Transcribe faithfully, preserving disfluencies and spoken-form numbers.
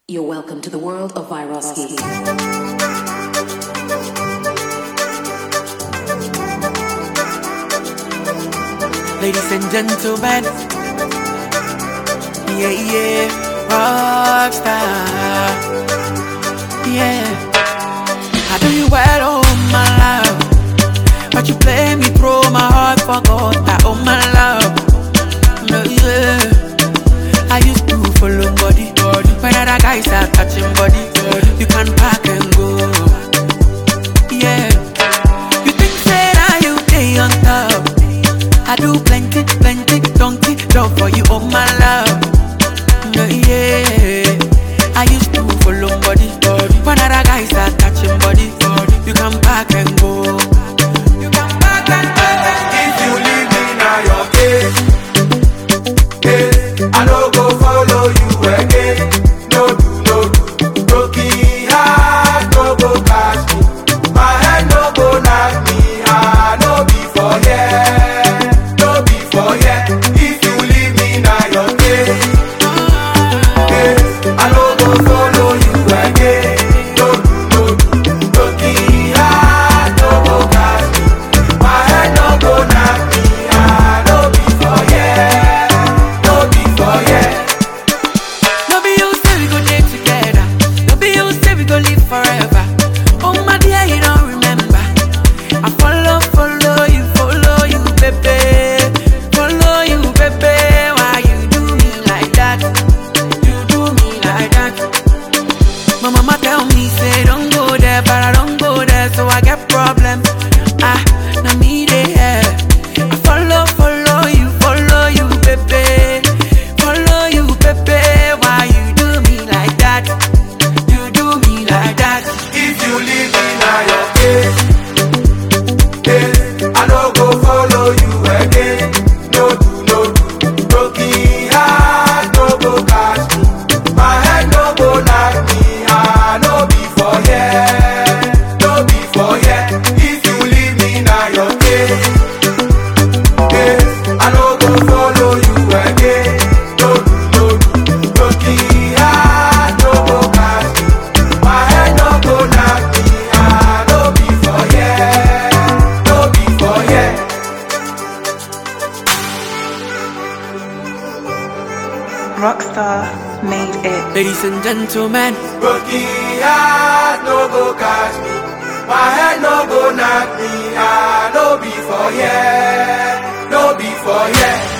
You're welcome to the world of Vyroski. Ladies and gentlemen, yeah, yeah, rockstar, yeah. I do you well, oh my love, but you play me through my heart, forgot that, oh my love, no, yeah. I used to follow body, when other guys are touching body, you can pack and go, yeah. You think say that you stay on top, I do plenty, plenty, donkey, job for you, oh my love, no, yeah. I used to follow body, when other guys are touching body, you can pack and go, you can pack and go. If you leave me now, your case, case, I don't go follow you again. No do, no do, broken heart, no go catch me. My head no go knock me, I no be for yeah, no be for yeah. If you leave me now, your case, case, I don't go follow you again. No do, no do, broken heart, no go catch me. My head no go knock me, I no be for yeah, no be for yeah. No be you say we go day together. No be you say we go live forever. Oh my dear, you don't remember. I follow, follow you, follow you, baby. Follow you, baby. Why you do me like that? You do me like that. My mama tell me say don't go there, but I don't go there, so I get problem. Ah, now me there. I follow, follow you, follow you, baby. Follow you, baby. Why you do me like that? You do me like that. If you leave me now, your case, case, I no go follow you again. No do, no do, broken heart, no go catch me. My head no go knock me, I no be for yeah, no be for yeah. If you leave me now, your case, case, I no go follow you again. No do, no do, broken heart, no go catch me. My head no go knock me, I no be for yeah, no be for yeah. Rockstar made it. Ladies and gentlemen, Broken heart no go catch me. My head no go knock me. I no be for yeah, no be for yeah.